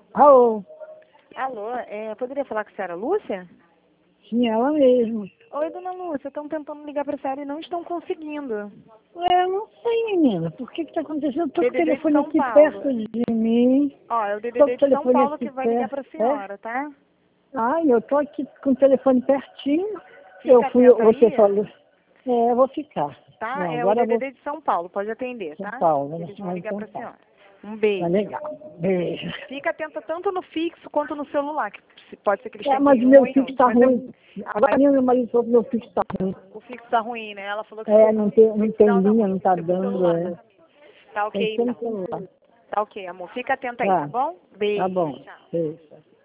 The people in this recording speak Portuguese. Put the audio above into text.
Alô? Alô, poderia falar com a senhora Lúcia? Sim, ela mesmo. Oi, dona Lúcia, estão tentando ligar para a senhora e não estão conseguindo. Eu não sei, menina. Por que está acontecendo? Estou com o DDD de telefone São aqui Paulo. perto de mim. Ó, é o Estou com DDD o de São telefone Paulo aqui que vai ligar para a perto. É? senhora, tá? Ai, eu estou aqui com o telefone pertinho. Fica atenta Você aí, falou. É, eu vou ficar. tá? Não, É o agora eu vou DDD de São Paulo, pode atender, São tá? Paulo, né? Eles vão Ah, ligar então para a tá. senhora. Um Tá beijo. legal. Beijo. Fica atenta tanto no fixo quanto no celular, que pode ser que eles É, tentem mas o um meu e fixo outro. está Mas ruim. Agora meu marido falou que meu fixo está ruim. o fixo tá ruim, né? Ela falou que ficou É, ruim. não O tem sinal tá linha, ruim, não tem que está ser pro dando. celular. É. Tá Tem ok, que ser no então. celular. Tá ok, amor. Fica atenta aí, tá Tá, bom? tá Beijo. bom. Tchau. Beijo.